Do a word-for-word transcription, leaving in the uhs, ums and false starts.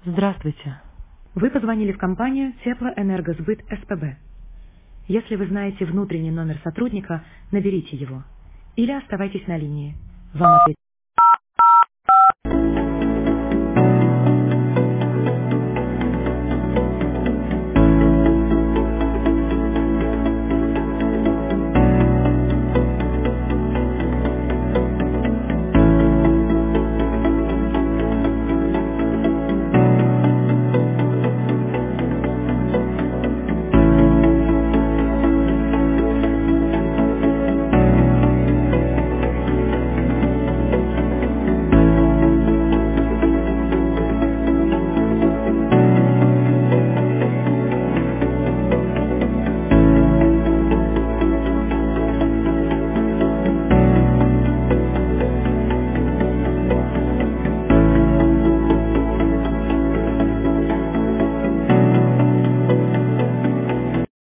Здравствуйте. Вы позвонили в компанию Теплоэнергосбыт СПБ. Если вы знаете внутренний номер сотрудника, наберите его. Или оставайтесь на линии. Вам ответят.